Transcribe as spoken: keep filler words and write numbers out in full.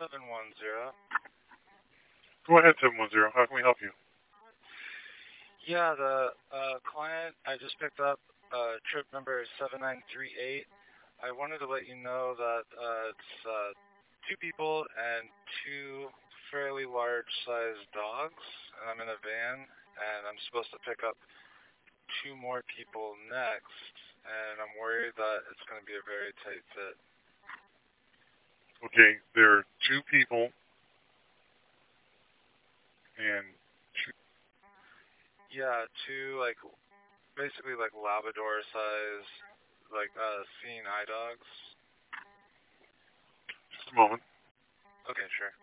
seven one zero. Go ahead, seven one zero. How can we help you? Yeah, the uh, client I just picked up, uh, trip number seven nine three eight. I wanted to let you know that uh, it's uh, two people and two fairly large-sized dogs. And I'm in a van, and I'm supposed to pick up two more people next, and I'm worried that it's going to be a very tight fit. Okay, there are two people and two. Yeah, two, like, basically like Labrador size, like, uh, seeing eye dogs. Just a moment. Okay, sure.